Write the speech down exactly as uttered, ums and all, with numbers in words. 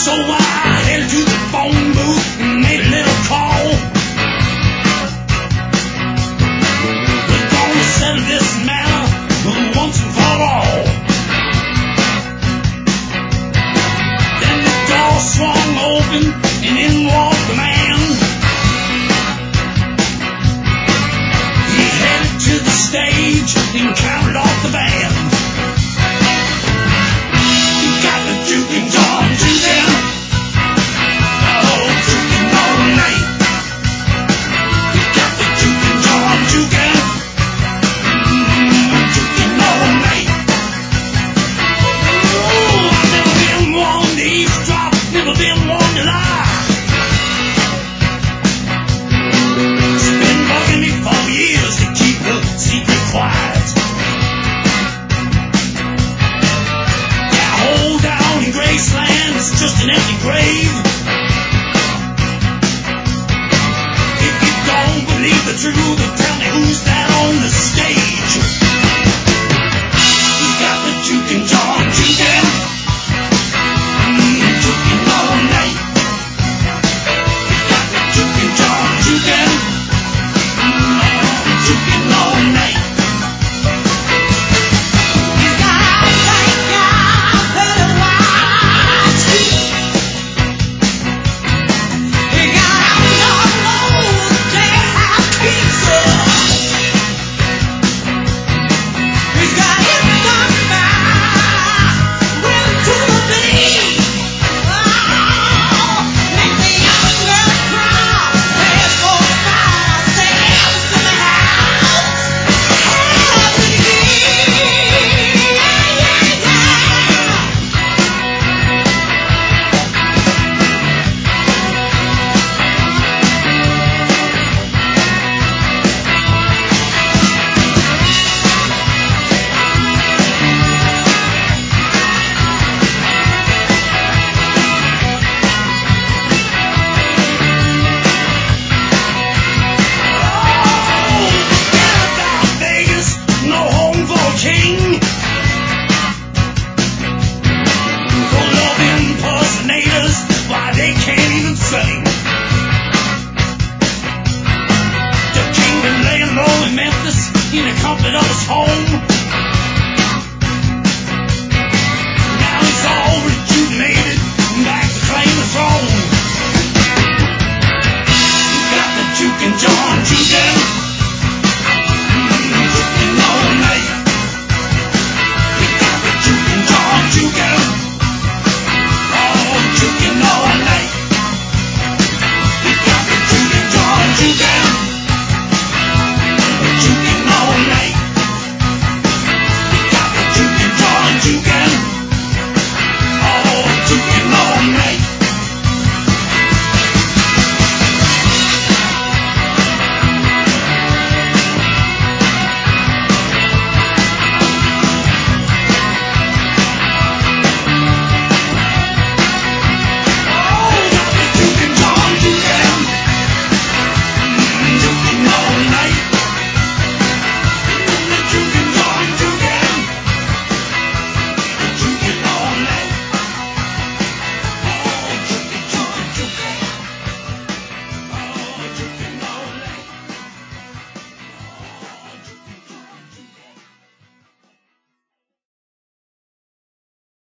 So I headed to the phone booth and made a little call. We're gonna settle this matter once and for all. Then the door swung open and in walked the man. He headed to the stage and counted off the band. He got the juking John juking. Oh, juking all night. He got the juking John juking. Mm, juking all night. Oh, I've never been one to eavesdrop, never been one to lie. It's been bugging me for years to keep the secret quiet. That hole down in Graceland is just an empty grave. If you don't believe the truth, then tell me who's that on the stage. He's got the juking John juking. Mm, juking all night. He's got the juking John juking. Mm, juking all night. He's got a white guy, better watch. He got out on the jailhouse pizza. He's got his gun back, running to the beat. Oh, make the young girls cry. There's four or five things in the house. Happy to hear, yeah, yeah, yeah. Oh, forget about Vegas, no home for a king. Full of impersonators, why they can't even sing. The king been laying low in Memphis in the comfort of his home. Now he's all rejuvenated and back to claim the throne. He's got the juking John juking. Mm, juking all night. He got the juking John juking. Oh, juking all night. He got the juking John juking. Juking all night. He got the juking John juking. Oh, juking